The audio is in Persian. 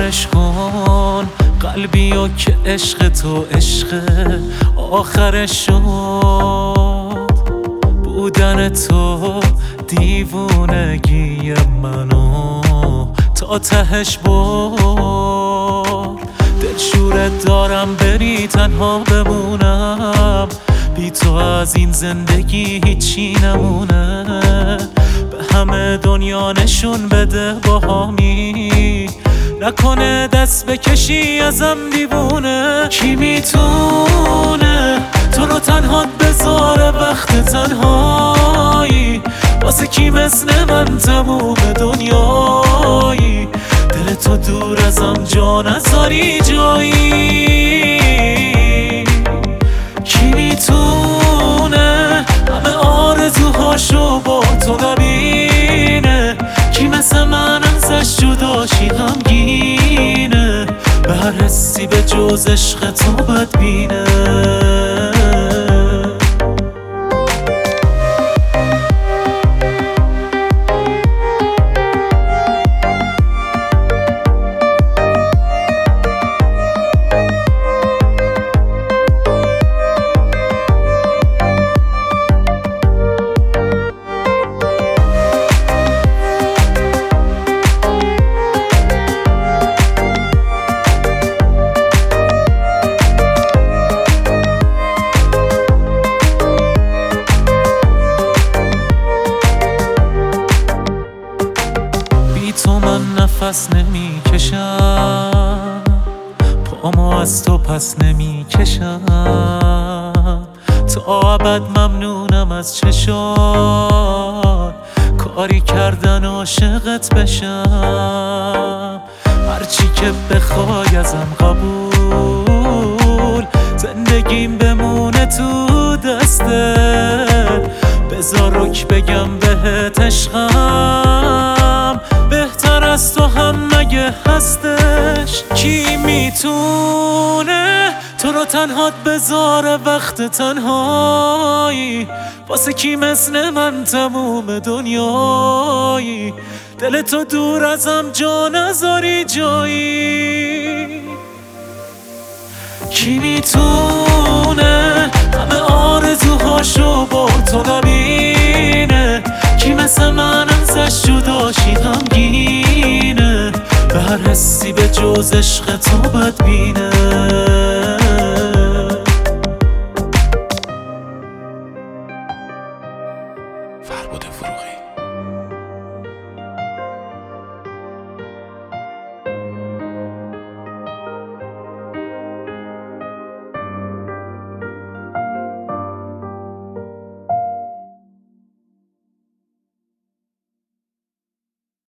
باورش کن قلبی و که عشق تو عشق آخرش شد. بودن تو دیوونگی منو تا تهش برد. دلشورت دارم بری تنها بمونم، بی تو از این زندگی هیچی نمونه. به همه دنیا نشون بده با همی، نکنه دست بکشی ازم دیوونه. کی میتونه تو رو تنها بذاره وقت تنهایی؟ واسه کی مثل من تموم دنیایی؟ دل تو دور ازم جا نذاری جایی. کی میتونه همه آرزوهاشو با تو نبینه؟ کی مثل من ازش جداشی غمگینه؟ به هر حسی به جز عشق تو بدبینه. تو من نفس نمی کشم، پامو از تو پس نمی کشم. تا ابد ممنونم از چشات، کاری کردن عاشقت بشم. هرچی که بخوای ازم قبول، زندگیم بمونه تو دستت. بذار رک بگم بهت عشقم، بهتر از تو هم مگه هستش؟ کی میتونه تو رو تنهات بذاره وقت تنهایی؟ واسه کی مثل من تموم دنیایی؟ دل تو دور ازم جا نذاری جایی. کی میتونه همه آرزوهاشو با تو نبینه؟ کی مثل من ازش جداشی غمگینه؟ به هر حسی به جز عشق تو بدبینه.